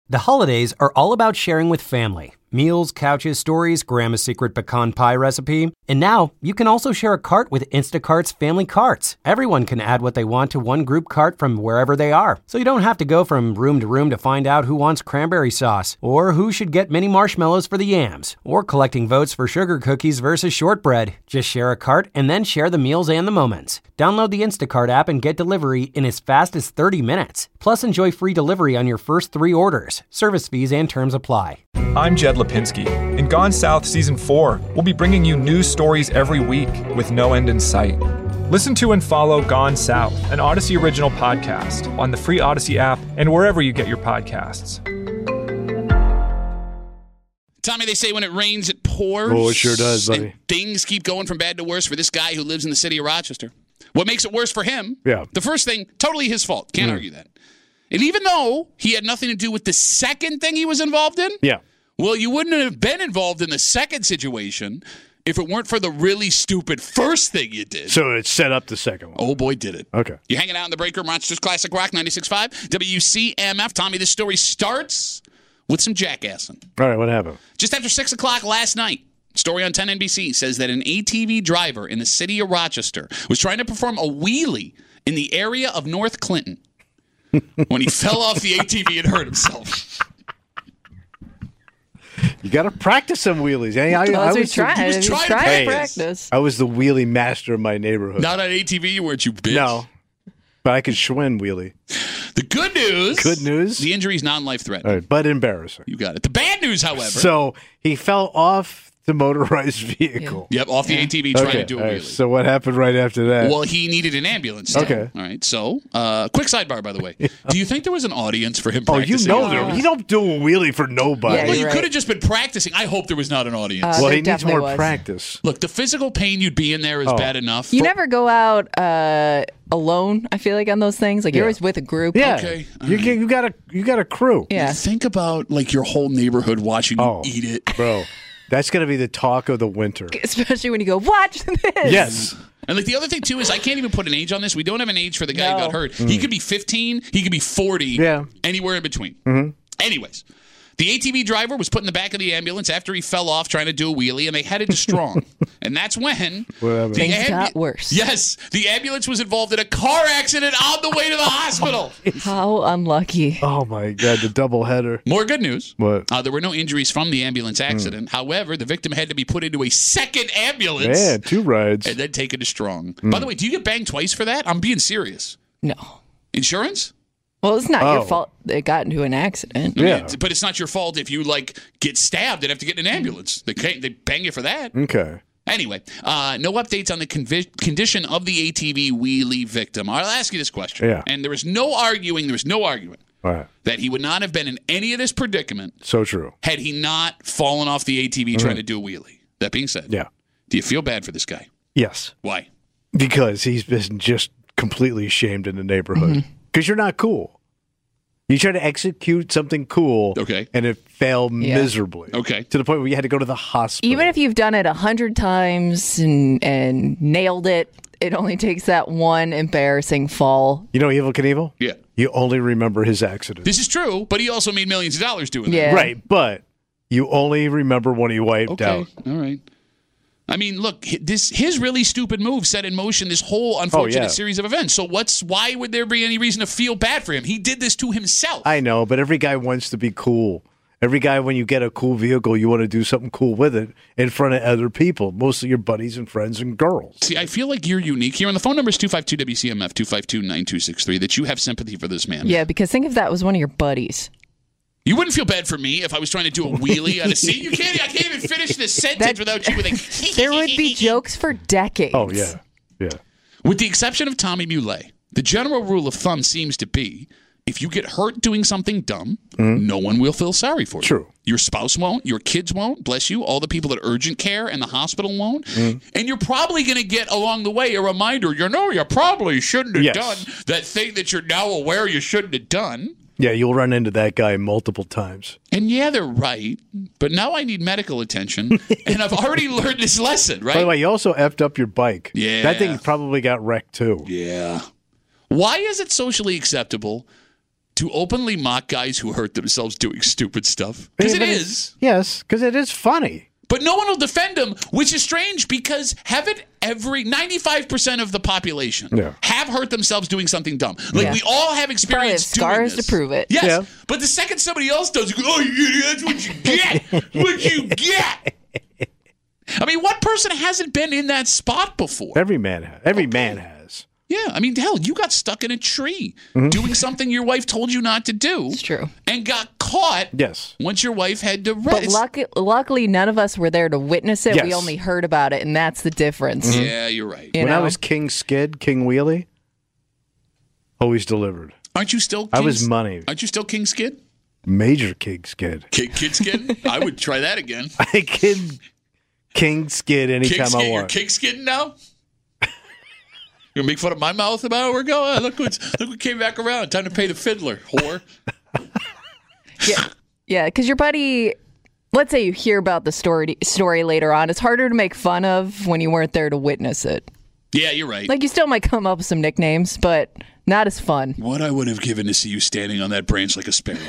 The holidays are all about sharing with family. Meals, couches, stories, Grandma's secret pecan pie recipe. And now, you can also share a cart with Instacart's Family Carts. Everyone can add what they want to one group cart from wherever they are. So you don't have to go from room to find out who wants cranberry sauce, or who should get mini marshmallows for the yams, or collecting votes for sugar cookies versus shortbread. Just share a cart and then share the meals and the moments. Download the Instacart app and get delivery in as fast as 30 minutes. Plus, enjoy free delivery on your first 3 orders. Service fees and terms apply. I'm Jed Lipinski. In Gone South Season 4, we'll be bringing you news stories every week with no end in sight. Listen to and follow Gone South, an Odyssey original podcast, on the free Odyssey app and wherever you get your podcasts. Tommy, they say when it rains, it pours. Oh, it sure does, buddy. And things keep going from bad to worse for this guy who lives in the city of Rochester. What makes it worse for him? Yeah. The first thing, totally his fault. Can't argue that. And even though he had nothing to do with the second thing he was involved in, well, you wouldn't have been involved in the second situation if it weren't for the really stupid first thing you did. So it set up the second one. Oh, boy, did it. Okay. You're hanging out in the break room, Rochester's Classic Rock 96.5, WCMF. Tommy, this story starts with some jackassing. All right, what happened? Just after 6 o'clock last night, story on 10 NBC says that an ATV driver in the city of Rochester was trying to perform a wheelie in the area of North Clinton when he fell off the ATV and hurt himself. You got to practice some wheelies. Hey, I was trying to practice. I was the wheelie master of my neighborhood. Not on ATV, weren't you, bitch? No, but I could Schwinn wheelie. The good news. Good news. The injury is non-life threatening. All right, but embarrassing. You got it. The bad news, however. So he fell off the motorized vehicle. Yep, off the ATV trying to do a wheelie. Right, so what happened right after that? Well, he needed an ambulance. Okay. All right. So, quick sidebar, by the way. Do you think there was an audience for him Oh, practicing? you know there. You don't do a wheelie for nobody. Yeah, Well, you right. could have just been practicing. I hope there was not an audience. well, there he needs definitely more was. practice. Look, the physical pain you'd be in there is bad enough. You never go out alone, I feel like, on those things. Like, you're always with a group. Yeah. Okay, You got a crew. Yeah. Think about like your whole neighborhood watching you Oh. eat it. Bro. That's going to be the talk of the winter. Especially when you go, watch this. Yes. And like the other thing too is I can't even put an age on this. We don't have an age for the guy who No. got hurt. He could be 15, he could be 40, Yeah. anywhere in between. Anyways, the ATV driver was put in the back of the ambulance after he fell off trying to do a wheelie, and they headed to Strong. And that's when Whatever. Things got worse. Yes, the ambulance was involved in a car accident on the way to the hospital. How unlucky. Oh, my God. The double header. More good news. What? There were no injuries from the ambulance accident. However, the victim had to be put into a second ambulance Man, 2 rides. and then taken to Strong. By the way, do you get banged twice for that? I'm being serious. No. Insurance? Well, it's not Oh. your fault they got into an accident. Yeah. But it's not your fault if you like get stabbed and have to get in an ambulance. They bang you for that. Okay. Anyway, no updates on the condition of the ATV wheelie victim. I'll ask you this question. Yeah. And there was no arguing All right. that he would not have been in any of this predicament So true. had he not fallen off the ATV trying to do a wheelie. That being said, Yeah. do you feel bad for this guy? Yes. Why? Because he's been just completely shamed in the neighborhood. Because you're not cool. You try to execute something cool, Okay. and it failed miserably. Okay. To the point where you had to go to the hospital. Even if you've done it 100 times and nailed it, it only takes that one embarrassing fall. You know Evel Knievel? Yeah. You only remember his accident. This is true, but he also made millions of dollars doing that. Yeah. Right, but you only remember when he wiped Okay. out. All right. I mean, look, his really stupid move set in motion this whole unfortunate series of events. So why would there be any reason to feel bad for him? He did this to himself. I know, but every guy wants to be cool. Every guy, when you get a cool vehicle, you want to do something cool with it in front of other people, mostly your buddies and friends and girls. See, I feel like you're unique here. And the phone number is 252-WCMF, 252-9263, that you have sympathy for this man. Yeah, because think if that was one of your buddies. You wouldn't feel bad for me if I was trying to do a wheelie on a seat. I can't even finish this sentence without you with a... There would be jokes for decades. Oh, yeah. Yeah. With the exception of Tommy Muley, the general rule of thumb seems to be if you get hurt doing something dumb, no one will feel sorry for you. True. Your spouse won't. Your kids won't. Bless you. All the people at urgent care and the hospital won't. And you're probably going to get along the way a reminder, you probably shouldn't have done that thing that you're now aware you shouldn't have done. Yeah, you'll run into that guy multiple times. And yeah, they're right. But now I need medical attention. And I've already learned this lesson, right? By the way, you also effed up your bike. Yeah. That thing probably got wrecked, too. Yeah. Why is it socially acceptable to openly mock guys who hurt themselves doing stupid stuff. Because it is. Yes, because it is funny. But no one will defend him, which is strange because haven't 95% of the population have hurt themselves doing something dumb. Like we all have experience doing scars this. to prove it. Yes, but the second somebody else does, you go, oh, yeah, that's what you get. What you get. I mean, what person hasn't been in that spot before? Every man has. Yeah, I mean, hell, you got stuck in a tree doing something your wife told you not to do. It's true. And got caught. Yes. Once your wife had to rest. But luckily, none of us were there to witness it. Yes. We only heard about it, and that's the difference. Yeah, you're right. When I was King Skid, King Wheelie, always delivered. Aren't you still? I was money. Aren't you still King Skid? Major King Skid. Kid Skid? I would try that again. I can King Skid anytime I want. You're King Skidding now? You gonna make fun of my mouth about how we're going? Look what came back around. Time to pay the fiddler, whore. Yeah, because your buddy, let's say you hear about the story later on, it's harder to make fun of when you weren't there to witness it. Yeah, you're right. Like, you still might come up with some nicknames, but not as fun. What I would have given to see you standing on that branch like a sparrow.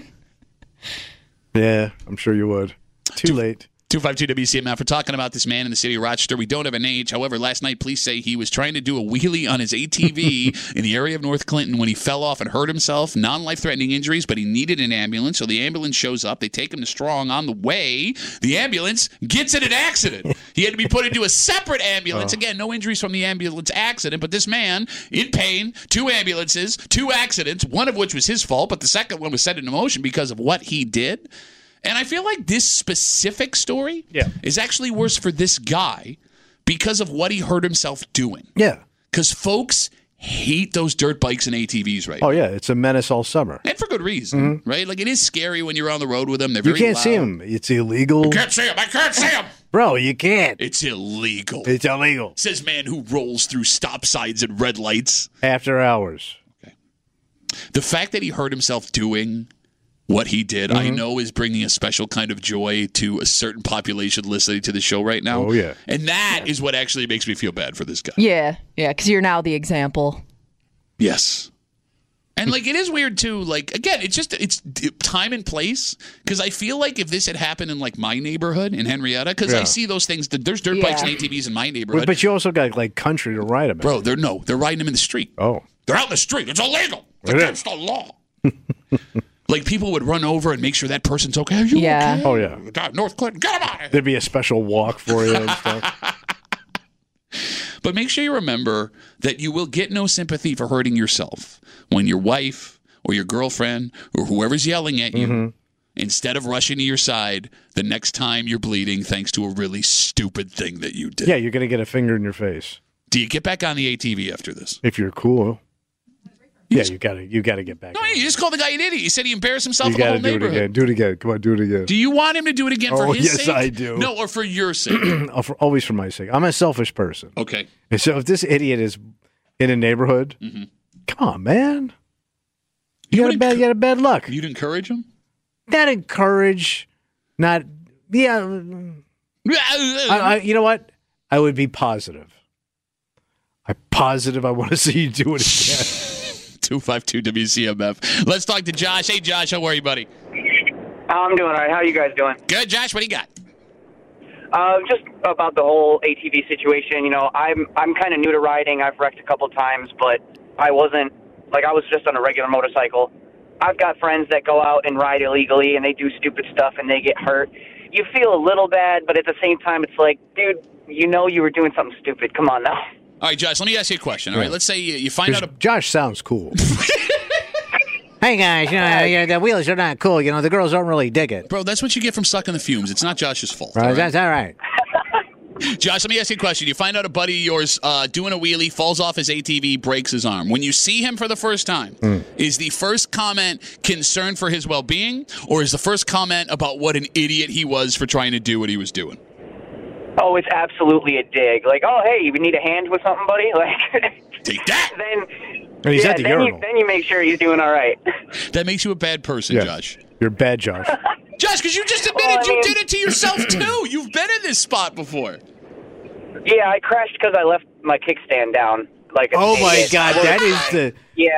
Yeah, I'm sure you would. Too late. 252-WCMF. We're talking about this man in the city of Rochester. We don't have an age. However, last night, police say he was trying to do a wheelie on his ATV in the area of North Clinton when he fell off and hurt himself. Non-life-threatening injuries, but he needed an ambulance. So the ambulance shows up. They take him to Strong. On the way, the ambulance gets in an accident. He had to be put into a separate ambulance. Again, no injuries from the ambulance accident, but this man, in pain, 2 ambulances, 2 accidents, one of which was his fault, but the second one was set into motion because of what he did. And I feel like this specific story is actually worse for this guy because of what he hurt himself doing. Yeah. Because folks hate those dirt bikes and ATVs right now. Oh, yeah. It's a menace all summer. And for good reason, right? Like, it is scary when you're on the road with them. They're very You can't loud. see them. It's illegal. I can't see them. I can't see them. Bro, you can't. It's illegal. It's illegal. Says man who rolls through stop signs and red lights. After hours. Okay. The fact that he hurt himself doing what he did, I know, is bringing a special kind of joy to a certain population listening to the show right now. Oh, yeah. And that is what actually makes me feel bad for this guy. Yeah, because you're now the example. Yes. And, like, it is weird, too. Like, again, it's time and place. Because I feel like if this had happened in, like, my neighborhood in Henrietta, because I see those things. There's dirt bikes and ATVs in my neighborhood. But you also got, like, country to ride them. Bro, they're riding them in the street. Oh. They're out in the street. It's illegal. It's against the law. Like, people would run over and make sure that person's okay. Are you okay? Oh, yeah. North Clinton, get him out of here. There'd be a special walk for you and stuff. But make sure you remember that you will get no sympathy for hurting yourself when your wife or your girlfriend or whoever's yelling at you, instead of rushing to your side the next time you're bleeding thanks to a really stupid thing that you did. Yeah, you're going to get a finger in your face. Do you get back on the ATV after this? If you're cool. You got to get back. No, you just called the guy an idiot. You said he embarrassed himself in the whole neighborhood. Do it again. Come on, do it again. Do you want him to do it again for his sake? Yes, I do. No, or for your sake? Always for my sake. I'm a selfish person. Okay. And so if this idiot is in a neighborhood, come on, man. You got a bad luck. You'd encourage him? Not encourage. Not. Yeah. You know what? I would be positive. I'm positive I want to see you do it again. 252-WCMF. Let's talk to Josh. Hey, Josh, how are you, buddy? I'm doing all right. How are you guys doing? Good, Josh. What do you got? Just about the whole ATV situation. You know, I'm kind of new to riding. I've wrecked a couple times, but I wasn't, like, I was just on a regular motorcycle. I've got friends that go out and ride illegally, and they do stupid stuff, and they get hurt. You feel a little bad, but at the same time, it's like, dude, you know you were doing something stupid. Come on now. All right, Josh, let me ask you a question. All right, let's say you find out Josh sounds cool. Hey, guys, the wheels are not cool. You know, the girls don't really dig it. Bro, that's what you get from sucking the fumes. It's not Josh's fault. Right, that's all right. Josh, let me ask you a question. You find out a buddy of yours doing a wheelie, falls off his ATV, breaks his arm. When you see him for the first time, is the first comment concern for his well-being, or is the first comment about what an idiot he was for trying to do what he was doing? Oh, it's absolutely a dig. Like, oh, hey, you need a hand with something, buddy? Like, take that. Then he's at the urinal. Then you make sure he's doing all right. That makes you a bad person, Josh. You're bad, Josh. Josh, because you just admitted you did it to yourself, too. You've been in this spot before. Yeah, I crashed because I left my kickstand down. Like, oh, my God. That is the... Yeah.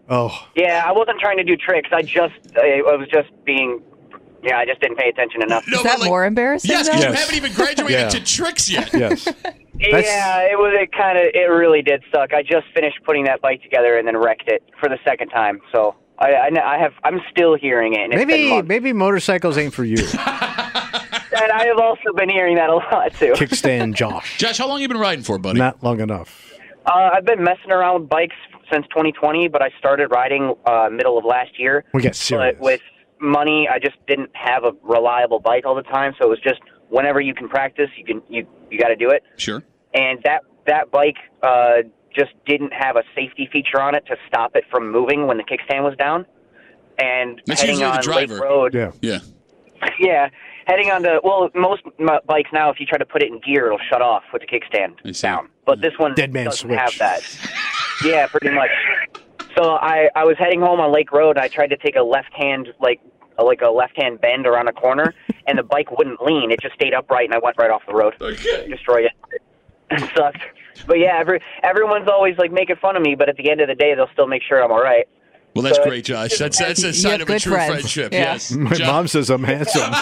Oh. Yeah, I wasn't trying to do tricks. I was just being. Yeah, I just didn't pay attention enough. Is that more embarrassing? Yes, though? because you haven't even graduated to tricks yet. Yes. Yeah, it really did suck. I just finished putting that bike together and then wrecked it for the second time. So I'm still hearing it. And maybe motorcycles ain't for you. And I have also been hearing that a lot too. Kickstand Josh. Josh, how long have you been riding for, buddy? Not long enough. I've been messing around with bikes since 2020, but I started riding middle of last year. We get serious. But with money, I just didn't have a reliable bike all the time, so it was just whenever you can practice, you got to do it. Sure. And that bike just didn't have a safety feature on it to stop it from moving when the kickstand was down. And that's heading usually on the driver. Lake Road, yeah. Heading on most bikes now, if you try to put it in gear, it'll shut off with the kickstand down. But this one doesn't have that. Yeah, pretty much. So I was heading home on Lake Road, and I tried to take a left-hand, like a left-hand bend around a corner, and the bike wouldn't lean. It just stayed upright, and I went right off the road. Okay. Destroyed it. It sucked. But yeah, everyone's always like making fun of me, but at the end of the day, they'll still make sure I'm all right. Well, that's great, Josh. That's a sign of a true friendship. Yeah. Yes. My mom says I'm handsome.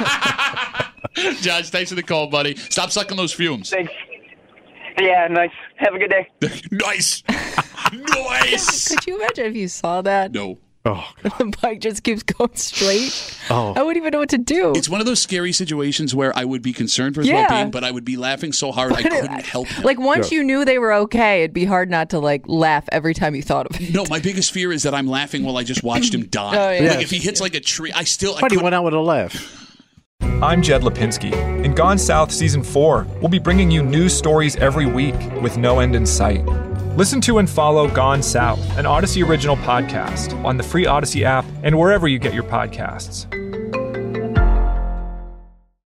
Josh, thanks for the call, buddy. Stop sucking those fumes. Thanks. Yeah, nice. Have a good day. Nice. Nice. Could you imagine if you saw that? No. Oh, The bike just keeps going straight. Oh. I wouldn't even know what to do. It's one of those scary situations where I would be concerned for his well-being, but I would be laughing so hard I couldn't help him. Like, once you knew they were okay, it'd be hard not to, like, laugh every time you thought of it. No, my biggest fear is that I'm laughing while I just watched him die. Oh, yeah. Like, if he hits like a tree, but he went out with a laugh. I'm Jed Lipinski. In Gone South Season 4, we'll be bringing you new stories every week with no end in sight. Listen to and follow Gone South, an Odyssey original podcast, on the free Odyssey app and wherever you get your podcasts.